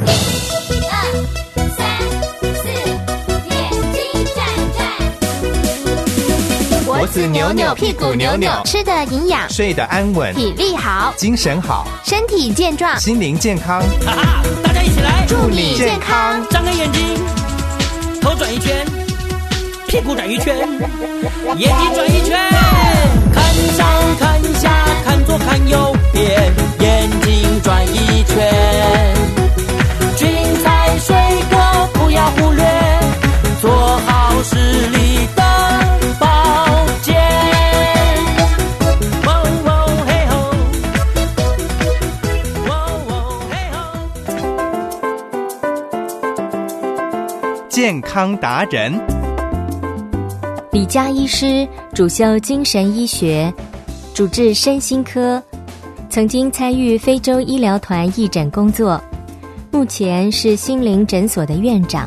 脖子扭扭，屁股扭扭， 吃得营养， 睡得安稳， 体力好， 精神好， 身体健壮， 心灵健康。 哈哈，大家一起来， 祝你健康！ 张开眼睛，头转一圈，屁股转一圈，眼睛转一圈，看上看下，看左看右边，眼睛转一圈。菌菜水果不要忽略，做好视力的保健。喔喔嘿吼，喔喔嘿吼。 健康达人李嘉医师主修精神医学，主治身心科，曾经参与非洲医疗团义诊工作，目前是心灵诊所的院长。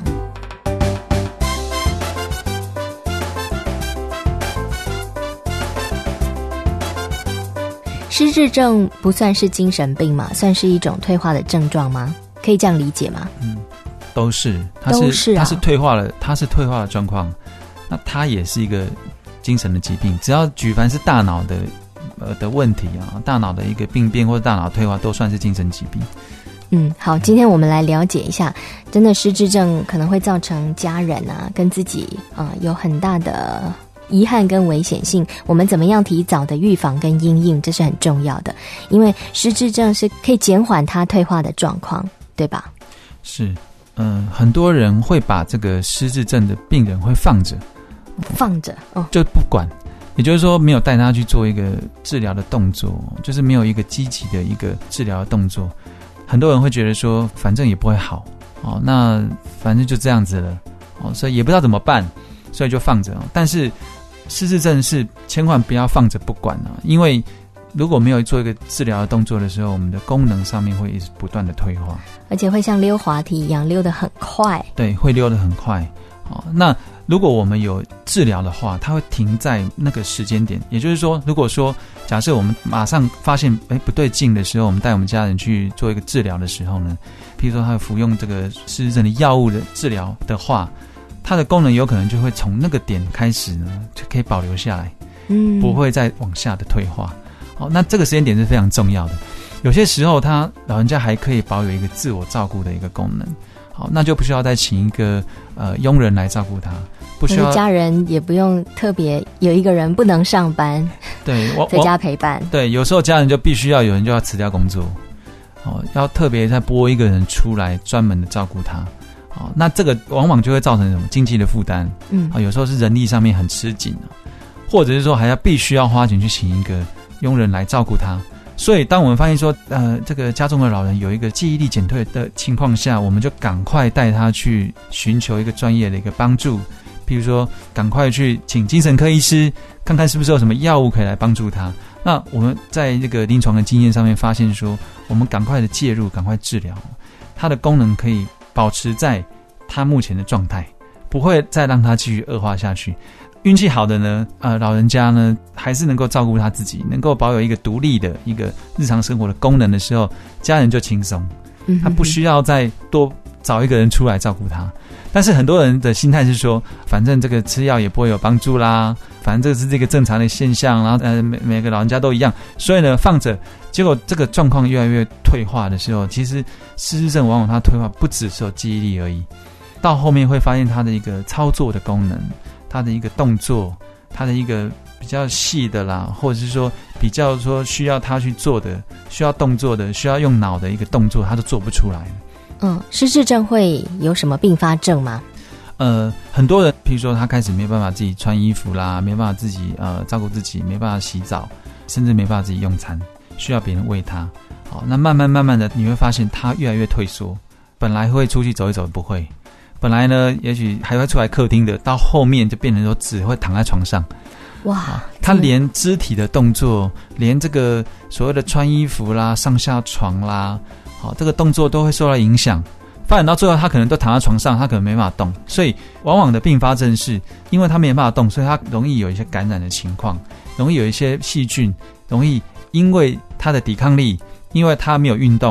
失智症不算是精神病吗？算是一种退化的症状吗？可以这样理解吗？ 都是，它是退化了，它是退化的状况，那它也是一个精神的疾病。只要举凡是大脑的问题啊，大脑的一个病变或者大脑退化，都算是精神疾病。 好，今天我们来了解一下，真的失智症可能会造成家人啊跟自己有很大的遗憾跟危险性，我们怎么样提早的预防跟因应，这是很重要的。因为失智症是可以减缓它退化的状况，对吧？ 是，很多人会把这个失智症的病人会放着就不管，也就是说没有带他去做一个治疗的动作，就是没有一个积极的一个治疗的动作。很多人会觉得说反正也不会好那反正就这样子了所以也不知道怎么办，所以就放着但是失智症是千万不要放着不管因为如果没有做一个治疗的动作的时候，我们的功能上面会一直不断的退化， 而且会像溜滑梯一样溜得很快。 对，会溜得很快那如果我们有治疗的话，它会停在那个时间点，也就是说，如果说假设我们马上发现不对劲的时候，我们带我们家人去做一个治疗的时候呢，譬如说他服用这个失智症的药物的治疗的话，它的功能有可能就会从那个点开始呢，就可以保留下来，不会再往下的退化那这个时间点是非常重要的。有些时候他老人家还可以保有一个自我照顾的一个功能那就不需要再请一个佣人来照顾他，不需要家人也不用特别有一个人不能上班， 对， 在家陪伴。 对，有时候家人就必须要有人就要辞掉工作要特别再拨一个人出来专门的照顾他那这个往往就会造成什么经济的负担有时候是人力上面很吃紧或者是说还要必须要花钱去请一个佣人来照顾他。所以当我们发现说这个家中的老人有一个记忆力减退的情况下，我们就赶快带他去寻求一个专业的一个帮助，譬如说赶快去请精神科医师看看是不是有什么药物可以来帮助他。那我们在这个临床的经验上面发现说，我们赶快的介入，赶快治疗，它的功能可以保持在他目前的状态，不会再让他继续恶化下去。运气好的呢老人家呢还是能够照顾他自己，能够保有一个独立的一个日常生活的功能的时候，家人就轻松他不需要再多找一个人出来照顾他。但是很多人的心态是说，反正这个吃药也不会有帮助啦，反正这是这个正常的现象，然后每个老人家都一样，所以呢放着，结果这个状况越来越退化的时候，其实失智症往往它退化不只是有记忆力而已，到后面会发现它的一个操作的功能，它的一个动作，它的一个比较细的啦，或者是说比较说需要他去做的，需要动作的，需要用脑的一个动作，他都做不出来。 失智症会有什么并发症吗？ 很多人譬如说他开始没办法自己穿衣服啦，没办法自己照顾自己，没办法洗澡，甚至没办法自己用餐，需要别人喂他。好，那慢慢的你会发现他越来越退缩，本来会出去走一走不会，本来呢也许还会出来客厅的，到后面就变成说只会躺在床上。 哇， 他连肢体的动作，连这个所谓的穿衣服啦、上下床啦，这个动作都会受到影响。发展到最后，他可能都躺在床上，他可能没办法动，所以往往的并发症是因为他没办法动，所以他容易有一些感染的情况，容易有一些细菌，容易因为他的抵抗力，因为他没有运动，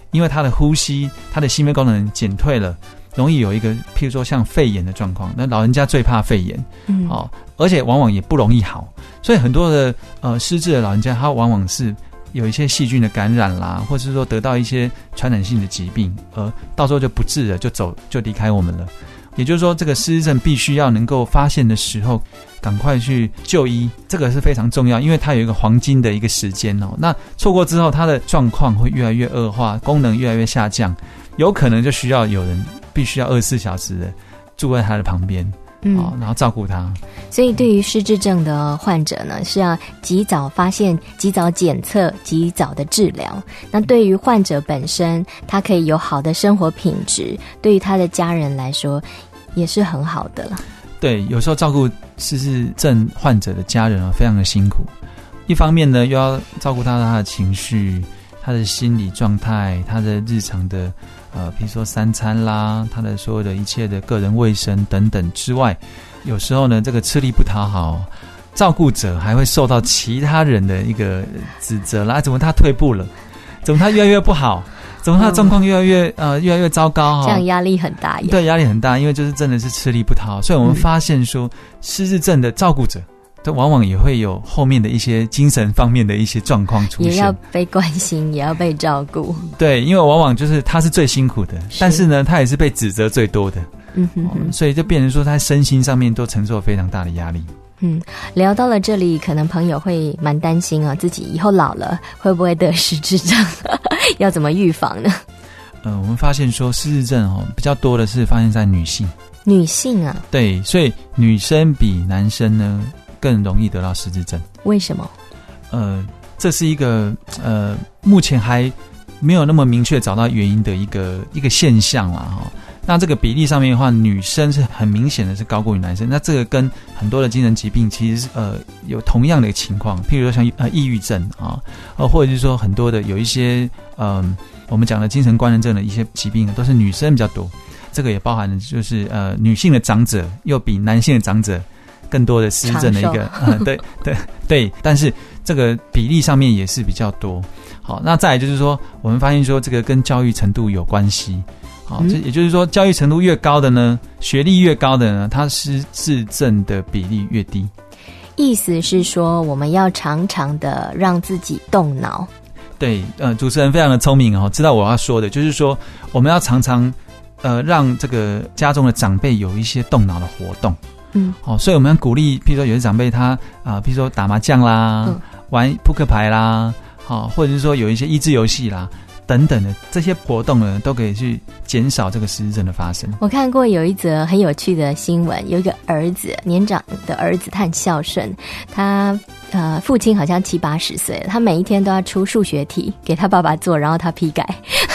因为他的呼吸、他的心肺功能减退了，容易有一个譬如说像肺炎的状况。那老人家最怕肺炎，而且往往也不容易好，所以很多的失智的老人家，他往往是有一些细菌的感染啦，或是说得到一些传染性的疾病，而到时候就不治了，就离开我们了。也就是说，这个失智症必须要能够发现的时候，赶快去就医，这个是非常重要，因为它有一个黄金的一个时间哦。那错过之后，它的状况会越来越恶化，功能越来越下降，有可能就需要有人必须要24小时的住在他的旁边，然后照顾他。 所以对于失智症的患者呢，是要及早发现、及早检测、及早的治疗。那对于患者本身，他可以有好的生活品质，对于他的家人来说也是很好的了。 对，有时候照顾失智症患者的家人非常的辛苦。一方面呢，又要照顾他的情绪、他的心理状态、他的日常的比如说3餐啦，他的所有的一切的个人卫生等等之外，有时候呢，这个吃力不讨好，照顾者还会受到其他人的一个指责啦，怎么他退步了，怎么他越来越不好，怎么他的状况越来越糟糕， 这样压力很大耶。 对，压力很大，因为就是真的是吃力不讨好。所以我们发现说，失智症的照顾者都往往也会有后面的一些精神方面的一些状况出现， 也要被关心，也要被照顾。 对，因为往往就是他是最辛苦的，但是呢，他也是被指责最多的。所以就变成说他身心上面都承受非常大的压力。 聊到了这里，可能朋友会蛮担心啊，自己以后老了会不会得失智症要怎么预防呢？ 我们发现说失智症比较多的是发现在女性。女性啊？对，所以女生比男生呢更容易得到失智症。为什么？这是一个目前还没有那么明确找到原因的一个现象啦哈。那这个比例上面的话，女生是很明显的是高过于男生。那这个跟很多的精神疾病其实有同样的情况，譬如说像抑郁症啊，或者是说很多的有一些我们讲的精神官能症的一些疾病都是女生比较多。这个也包含的就是女性的长者又比男性的长者更多的失智症的一个对，但是这个比例上面也是比较多。好，那再来就是说，我们发现说这个跟教育程度有关系。好，也就是说，教育程度越高的呢，学历越高的呢，它失智症的比例越低。意思是说，我们要常常的让自己动脑。对，主持人非常的聪明知道我要说的，就是说，我们要常常让这个家中的长辈有一些动脑的活动。所以我们鼓励，譬如说有些长辈他譬如说打麻将啦，玩扑克牌啦，或者是说有一些益智游戏啦。等等的这些活动呢，都可以去减少这个失智症的发生。我看过有一则很有趣的新闻，有一个儿子，年长的儿子，他很孝顺，他父亲好像70、80岁了，他每一天都要出数学题给他爸爸做，然后他批改。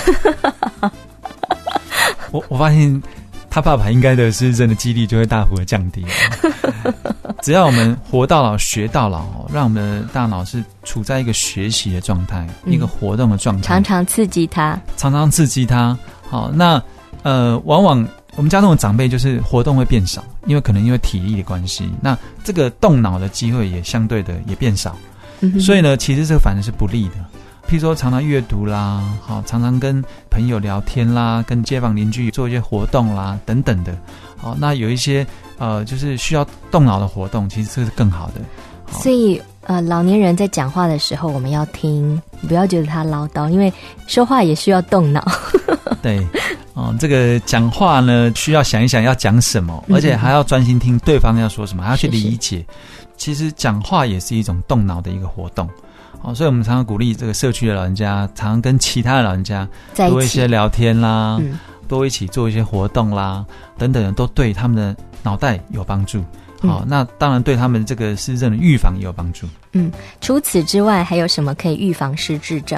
我发现他爸爸应该的失智症的几率就会大幅的降低。只要我们活到老学到老，让我们的大脑是处在一个学习的状态，一个活动的状态，常常刺激它。好，那往往我们家中的长辈就是活动会变少，因为体力的关系，那这个动脑的机会也相对的也变少。所以呢，其实这个反而是不利的。譬如说常常阅读啦，好，常常跟朋友聊天啦，跟街坊邻居做一些活动啦等等的。好，那有一些就是需要动脑的活动，其实这是更好的。所以老年人在讲话的时候，我们要听，不要觉得他唠叨，因为说话也需要动脑。对，这个讲话呢，需要想一想要讲什么，而且还要专心听对方要说什么，还要去理解。其实讲话也是一种动脑的一个活动。所以我们常常鼓励这个社区的老人家，常常跟其他的老人家多一些聊天啦，多一起做一些活动啦，等等，都对他们的脑袋有帮助。好，那当然对他们这个失智症的预防也有帮助。除此之外，还有什么可以预防失智症？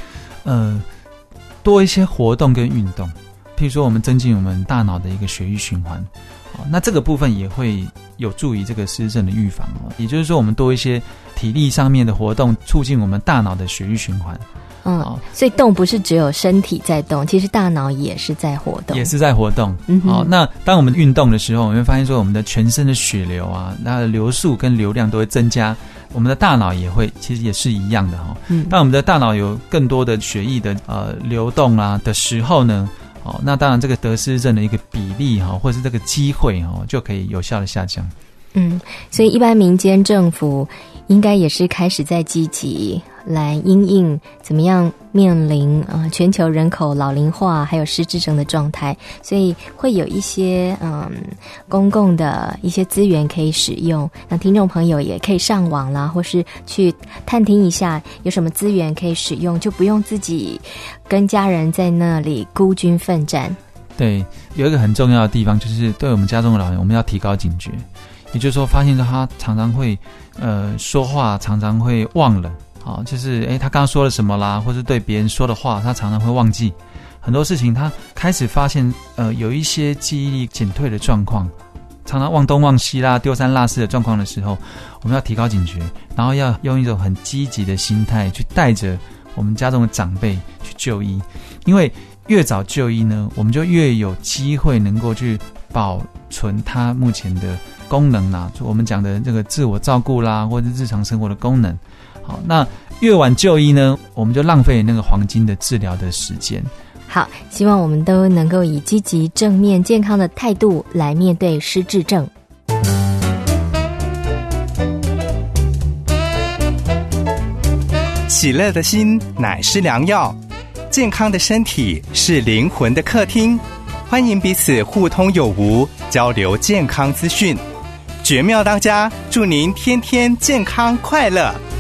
多一些活动跟运动，譬如说我们增进我们大脑的一个血液循环。那这个部分也会有助于这个失智症的预防。也就是说，我们多一些体力上面的活动，促进我们大脑的血液循环。 所以动不是只有身体在动，其实大脑也是在活动， 也是在活动。好，那当我们运动的时候，我们会发现说，我们的全身的血流啊，它的流速跟流量都会增加。我们的大脑也会，其实也是一样的哈。当我们的大脑有更多的血液的流动啊的时候呢，那当然这个得失症的一个比例哈，或者是这个机会就可以有效的下降。 所以一般民间政府应该也是开始在积极来因应怎么样面临全球人口老龄化还有失智症的状态，所以会有一些公共的一些资源可以使用。那听众朋友也可以上网啦，或是去探听一下有什么资源可以使用，就不用自己跟家人在那里孤军奋战。 对，有一个很重要的地方就是对我们家中的老人，我们要提高警觉。也就是说，发现说他常常会说话常常会忘了，就是他刚刚说了什么啦，或是对别人说的话他常常会忘记很多事情。他开始发现有一些记忆力减退的状况，常常忘东忘西啦，丢三落四的状况的时候，我们要提高警觉，然后要用一种很积极的心态去带着我们家中的长辈去就医。因为越早就医呢，我们就越有机会能够去保存他目前的功能啦，就我们讲的这个自我照顾啦，或者日常生活的功能。好，那越晚就医呢，我们就浪费那个黄金的治疗的时间。 好，希望我们都能够以积极正面健康的态度来面对失智症。 喜乐的心乃是良药，健康的身体是灵魂的客厅。欢迎彼此互通有无，交流健康资讯。绝妙当家，祝您天天健康快乐。